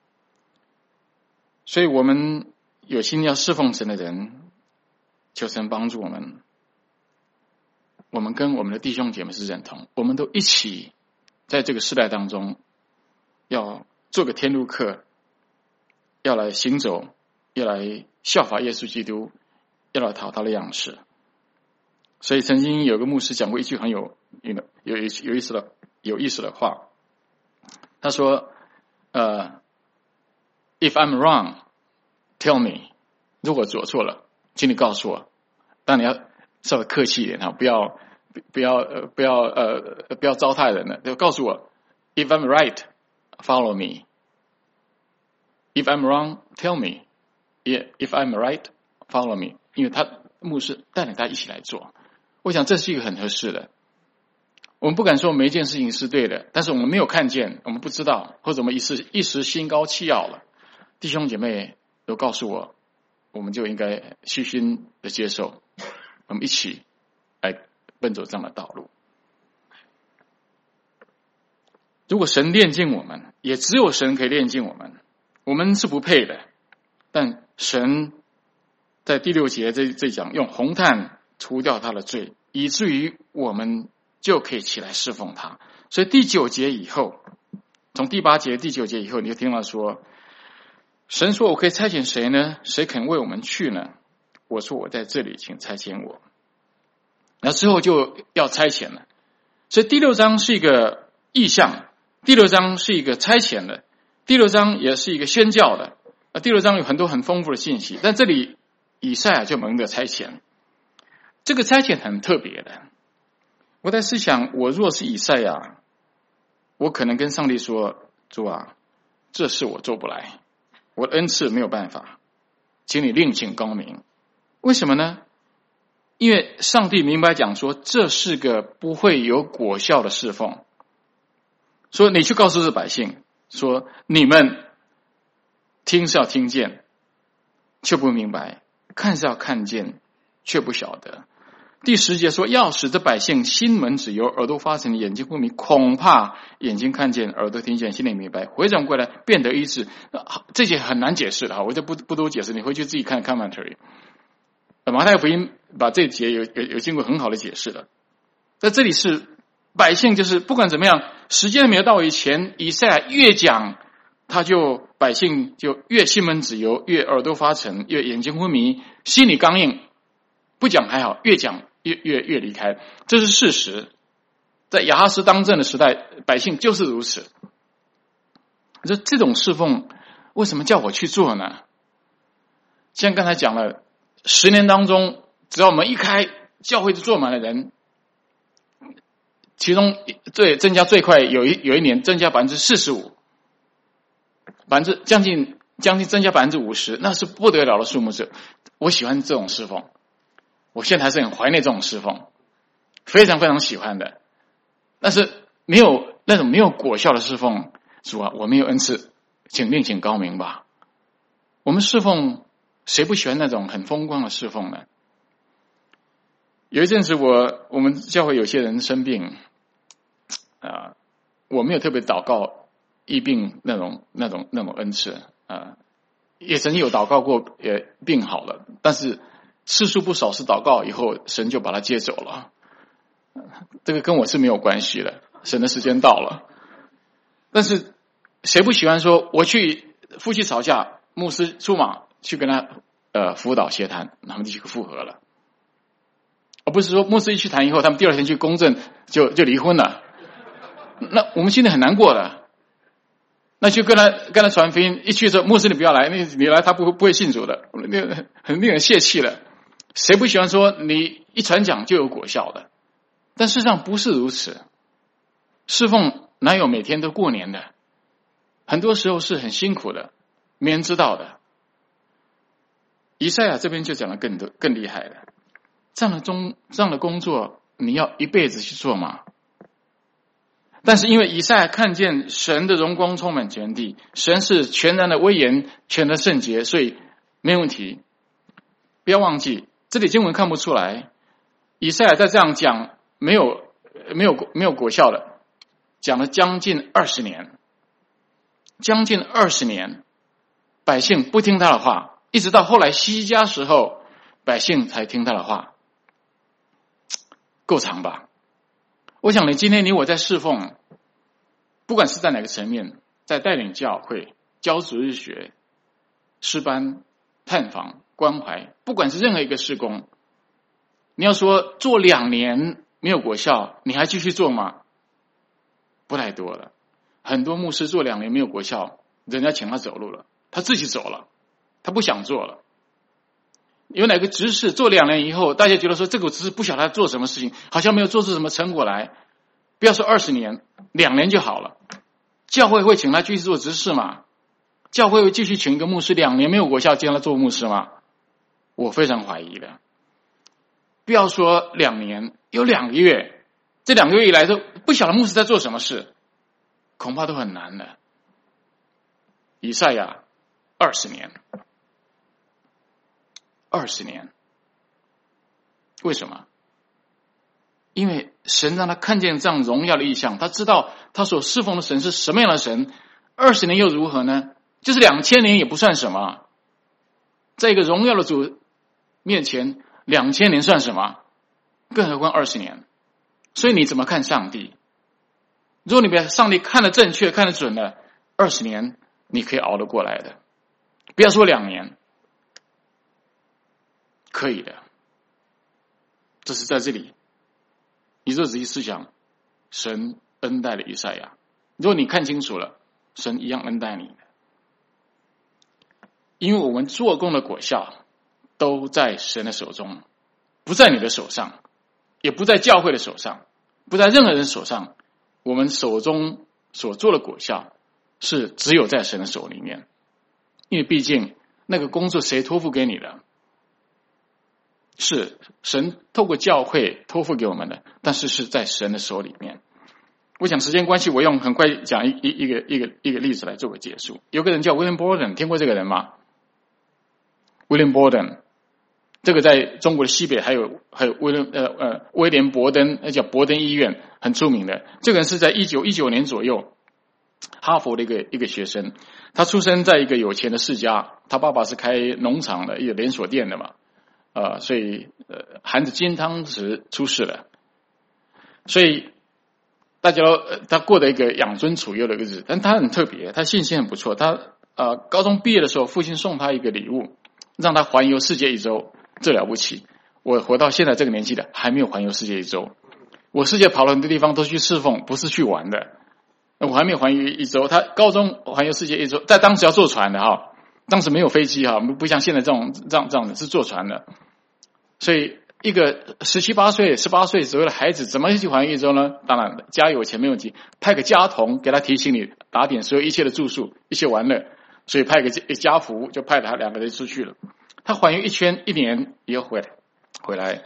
所以我们有心要侍奉神的人，求神帮助我们。我们跟我们的弟兄姐妹是认同，我们都一起在这个时代当中要做个天路客，要来行走，要来效法耶稣基督，要来讨他的样式。所以曾经有个牧师讲过一句很有意思的话，他说If I'm wrong, tell me. 如果做错了，请你告诉我。但你要稍微客气一点，不要糟蹋人了，就告诉我。If I'm right, follow me. If I'm wrong, tell me. If I'm right, follow me. 因为他牧师带领他一起来做，我想这是一个很合适的。我们不敢说每一件事情是对的，但是我们没有看见，我们不知道，或者我们一时心高气傲了。弟兄姐妹都告诉我，我们就应该虚心的接受，我们一起来奔走这样的道路。如果神炼净我们，也只有神可以炼净我们，我们是不配的。但神在第6节这讲，用红炭除掉他的罪，以至于我们就可以起来侍奉他。所以第9节以后，从第8节第9节以后，你就听到说，神说我可以差遣谁呢？谁肯为我们去呢？我说我在这里，请差遣我。然后之后就要差遣了。所以第6章是一个意象，第6章是一个差遣的，第6章也是一个宣教的。第6章有很多很丰富的信息，但这里以赛亚就蒙着差遣。这个差遣很特别的。我在思想，我若是以赛亚，我可能跟上帝说，主啊，这事我做不来，我的恩赐没有办法，请你另请高明。为什么呢？因为上帝明白讲说，这是个不会有果效的侍奉。说你去告诉这百姓，说你们听是要听见，却不明白；看是要看见，却不晓得。第10节说，要使这百姓心门只油，耳朵发沉，眼睛昏迷，恐怕眼睛看见，耳朵听见，心里明白，回转过来变得医治。这些很难解释的，我就不多解释，你回去自己看 commentary。马太福音把这节有经过很好的解释的。在这里是百姓，就是不管怎么样，时间没有到以前，以赛亚越讲，他就百姓就越心门只油，越耳朵发沉，越眼睛昏迷，心里刚硬。不讲还好，越讲越离开，这是事实。在亚哈斯当政的时代，百姓就是如此。这种侍奉为什么叫我去做呢？像刚才讲了，10年当中，只要我们一开，教会就坐满了人，其中增加最快有一年增加45%，将近增加50%，那是不得了的数目字。我喜欢这种侍奉，我现在还是很怀念这种侍奉，非常非常喜欢的。但是没有那种没有果效的侍奉，主啊，我没有恩赐，请另请高明吧。 我们侍奉，谁不喜欢那种很风光的侍奉呢？有一阵子我们教会有些人生病，我没有特别祷告医病那种恩赐也曾经有祷告过，也病好了，但是次数不少是祷告以后神就把他接走了，这个跟我是没有关系的，神的时间到了。但是谁不喜欢说我去夫妻吵架，牧师出马去跟他辅导协谈，他们就复合了，而不是说牧师一去谈以后他们第二天去公证就离婚了，那我们心里很难过的。那就跟他传福音，一去说牧师你不要来，你来他不会信主的，很令人泄气的。谁不喜欢说你一传讲就有果效的？但事实上不是如此，侍奉哪有每天都过年的？很多时候是很辛苦的，没人知道的。以赛亚这边就讲得更厉害的，这样的工作你要一辈子去做吗？但是因为以赛亚看见神的荣光充满全地，神是全然的威严，全然的圣洁，所以没问题。不要忘记，这里经文看不出来，以赛亚在这样讲没有果效的，讲了将近20年，百姓不听他的话，一直到后来西家时候，百姓才听他的话，够长吧？我想今天你我在侍奉，不管是在哪个层面，在带领教会、教主日学、诗班、探访、关怀，不管是任何一个事工，你要说做2年没有果效，你还继续做吗？不太多了。很多牧师做2年没有果效，人家请他走路了，他自己走了，他不想做了。有哪个执事做2年以后，大家觉得说这个执事不晓得他做什么事情，好像没有做出什么成果来，不要说20年，2年就好了。教会会请他继续做执事吗？教会会继续请一个牧师2年没有果效叫他做牧师吗？我非常怀疑的。不要说2年，有2个月，这2个月以来都不晓得牧师在做什么事，恐怕都很难的。以赛亚20年，为什么？因为神让他看见这样荣耀的异象，他知道他所侍奉的神是什么样的神。20年又如何呢？就是2000年也不算什么，在一个荣耀的主面前，2000年算什么？更何况20年。所以你怎么看上帝？如果你把上帝看得正确、看得准了，20年你可以熬得过来的。不要说2年，可以的。这是在这里，你若仔细思想，神恩待了以赛亚。如果你看清楚了，神一样恩待你的。因为我们做工的果效都在神的手中，不在你的手上，也不在教会的手上，不在任何人手上。我们手中所做的果效是只有在神的手里面，因为毕竟那个工作谁托付给你的？是神透过教会托付给我们的，但是是在神的手里面。我想时间关系，我用很快讲一个例子来做个结束。有个人叫 William Borden， 听过这个人吗？ William Borden， 这个在中国的西北还有威廉伯登，那叫伯登医院，很出名的。这个人是在1919年左右，哈佛的一个学生。他出生在一个有钱的世家，他爸爸是开农场的，一个连锁店的嘛，所以含着金汤匙出世了。所以大家他过的一个养尊处优的日子，但他很特别，他信心很不错。他高中毕业的时候，父亲送他一个礼物，让他环游世界1周，这了不起。我活到现在这个年纪的，还没有环游世界1周。我世界跑了很多地方，都去侍奉，不是去玩的。我还没有环游1周，他高中环游世界1周，在当时要坐船的哈，当时没有飞机哈，不像现在这样的是坐船的。所以一个17、18岁左右的孩子怎么去环游1周呢？当然家有钱没问题，派个家童给他提行李，打点所有一切的住宿、一切玩乐，所以派个家福就派他2个人出去了。他环游1圈1年以后回来，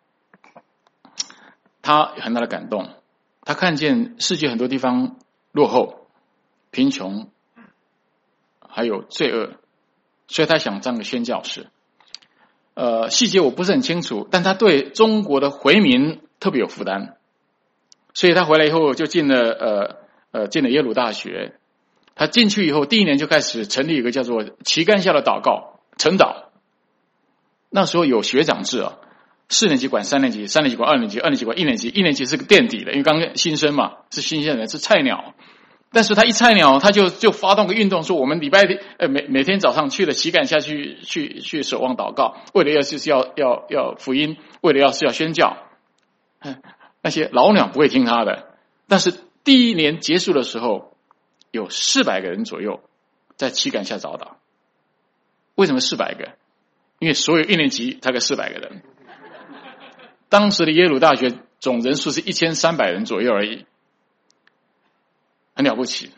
他很大的感动，他看见世界很多地方落后、贫穷，还有罪恶， 所以他想当个宣教士。细节我不是很清楚，但他对中国的回民特别有负担，所以他回来以后就进了耶鲁大学。他进去以后，第一年就开始成立一个叫做旗杆下的祷告晨祷。那时候有学长制啊，4年级管3年级，3年级管2年级，2年级管1年级，1年级是个垫底的，因为刚刚新生嘛，是新鲜人，是菜鸟。但是他一菜鸟，他就发动个运动，说我们礼拜每天早上去了旗杆下去守望祷告，为了要福音，为了要宣教。那些老鸟不会听他的，但是第一年结束的时候，有400个人左右在旗杆下早祷。为什么400个？因为所有1年级大概400个人。当时的耶鲁大学总人数是1300人左右而已，很了不起。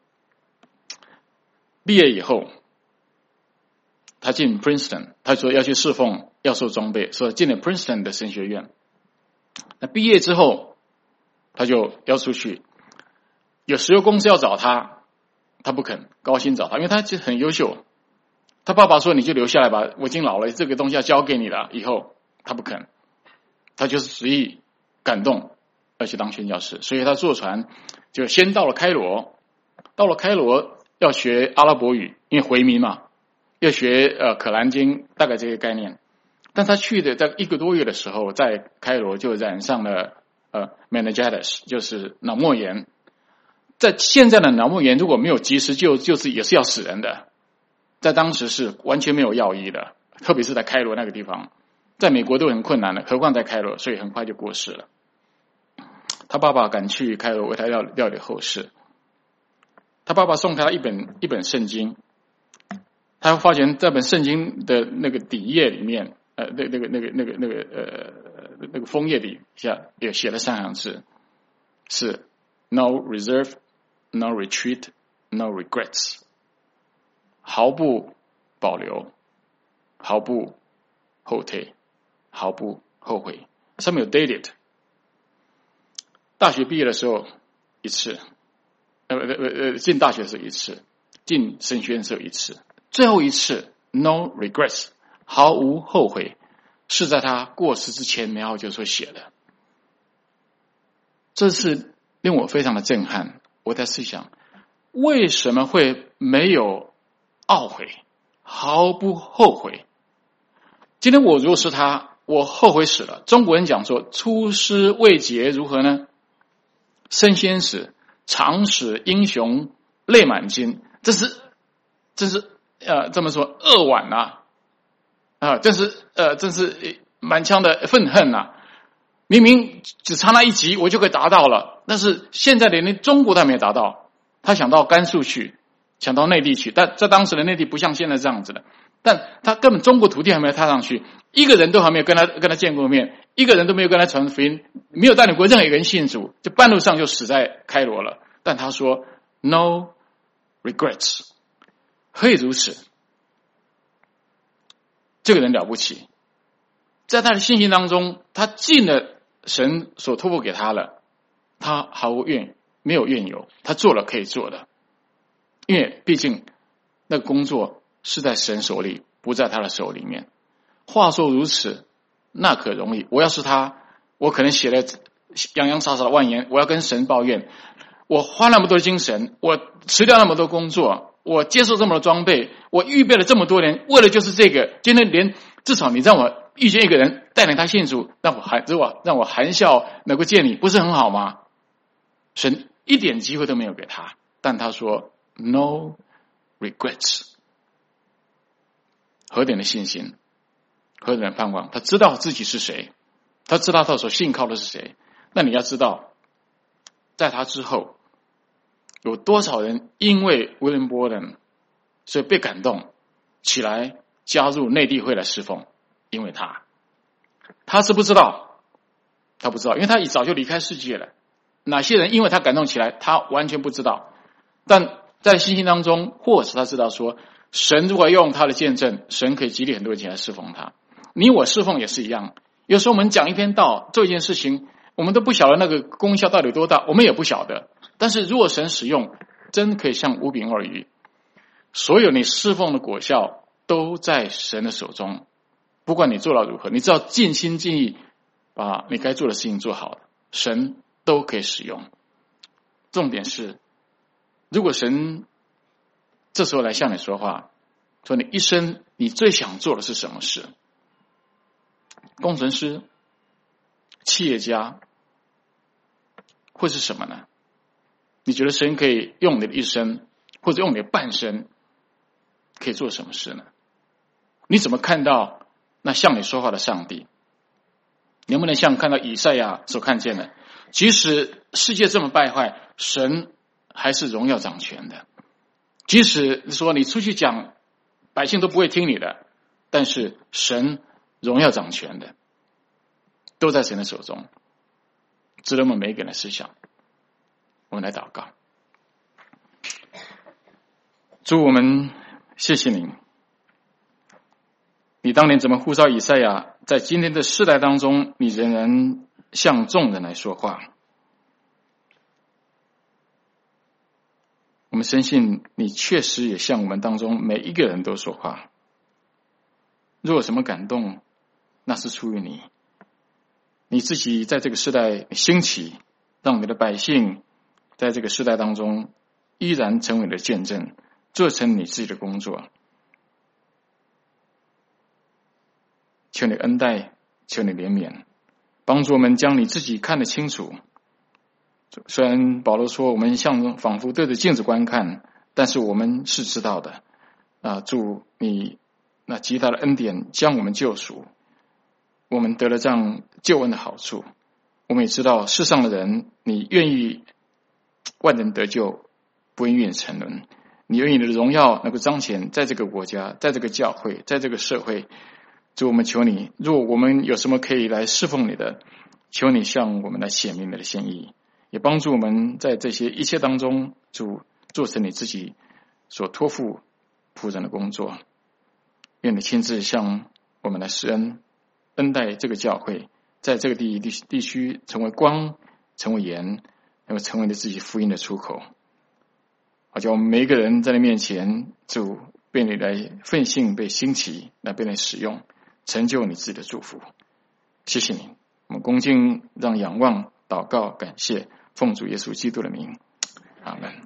毕业以后，他进 Princeton， 他说要去侍奉，要受装备，所以进了 Princeton 的神学院。那毕业之后，他就要出去，有石油公司要找他，他不肯，高薪找他，因为他其实很优秀。他爸爸说：“你就留下来吧，我已经老了，这个东西要交给你了。”以后他不肯，他就是随意感动要去当宣教士，所以他坐船就先到了开罗，到了开罗要学阿拉伯语，因为回民嘛，要学可兰经，大概这个概念。但他去的在1个多月的时候，在开罗就染上了meningitis， 就是脑膜炎。在现在的脑膜炎如果没有及时就是也是要死人的，在当时是完全没有药医的，特别是在开罗那个地方，在美国都很困难的，何况在开罗，所以很快就过世了。他爸爸赶去开罗为他料理后事。他爸爸送他一本圣经，他发现这本圣经的那个底页里面，那个枫叶底下也写了3行字，是 No reserve, no retreat, no regrets， 毫不保留，毫不后退，毫不后悔。上面有 dated。大学毕业的时候1次，进大学的时候1次，进神学院的时候1次，最后1次 no regrets， 毫无后悔，是在他过世之前没有就所写的。这是令我非常的震撼。我在思想，为什么会没有懊悔，毫不后悔？今天我如果是他，我后悔死了。中国人讲说出师未捷如何呢？身先死，长使英雄泪满襟。这是这么说扼腕这是满腔的愤恨明明只差那1级我就可以达到了，但是现在连中国都还没有达到。他想到甘肃去，想到内地去，但在当时的内地不像现在这样子的，但他根本中国土地还没有踏上去，一个人都还没有跟他见过面，一个人都没有跟他传福音，没有带领过任何一个人信主，就半路上就死在开罗了。但他说 No regrets， 何以如此？这个人了不起，在他的信心当中，他尽了神所托付给他了，他毫无没有怨尤，他做了可以做的，因为毕竟那个工作是在神手里，不在他的手里面。话说如此，那可容易。我要是他，我可能写了洋洋洒洒的万言，我要跟神抱怨，我花那么多精神，我辞掉那么多工作，我接受这么多装备，我预备了这么多年，为了就是这个。今天至少你让我遇见一个人带领他信主，让我含笑能够见你，不是很好吗？神一点机会都没有给他，但他说 No regrets， 何等的信心，何等的盼望。他知道自己是谁，他知道他所信靠的是谁。那你要知道，在他之后有多少人因为 William Borden 所以被感动起来加入内地会来侍奉，因为他是不知道，他不知道，因为他早就离开世界了。哪些人因为他感动起来，他完全不知道。但在信心当中，或是他知道说，神如果用他的见证，神可以激励很多人起来侍奉他。你我侍奉也是一样，有时候我们讲一篇道，做一件事情，我们都不晓得那个功效到底多大，我们也不晓得。但是如果神使用，真可以像5饼2鱼。所有你侍奉的果效， 都在神的手中。不管你做到如何，你只要尽心尽意把你该做的事情做好，神都可以使用。重点是，如果神这时候来向你说话，说你一生你最想做的是什么事？工程师、企业家会是什么呢？你觉得神可以用你的一生，或者用你的半生，可以做什么事呢？你怎么看到那向你说话的上帝？能不能像看到以赛亚所看见的，即使世界这么败坏，神还是荣耀掌权的。即使说你出去讲，百姓都不会听你的，但是神荣耀掌权的，都在神的手中，值得我们每一个人的思想。我们来祷告。主，我们谢谢您，你当年怎么呼召以赛亚，在今天的世代当中，你仍然向众人来说话。我们深信你确实也向我们当中每一个人都说话。若有什么感动，那是出于你，你自己在这个时代兴起，让你的百姓在这个时代当中依然成为你的见证，做成你自己的工作。求你恩待，求你怜悯，帮助我们将你自己看得清楚。虽然保罗说我们仿佛对着镜子观看，但是我们是知道的。主你那极大的恩典将我们救赎，我们得了这样救恩的好处。我们也知道世上的人，你愿意万人得救，不愿意沉沦。你愿意你的荣耀能够彰显在这个国家，在这个教会，在这个社会。主，我们求你，若我们有什么可以来侍奉你的，求你向我们来显明你的心意，也帮助我们在这些一切当中，主做成你自己所托付仆人的工作。愿你亲自向我们来施恩，恩待这个教会，在这个地区成为光，成为盐，能够成为你自己福音的出口。好叫我们每一个人在你面前，主被你来奋兴，被兴起，来被你使用，成就你自己的祝福。谢谢你，我们恭敬让仰望、祷告、感谢，奉主耶稣基督的名，阿们。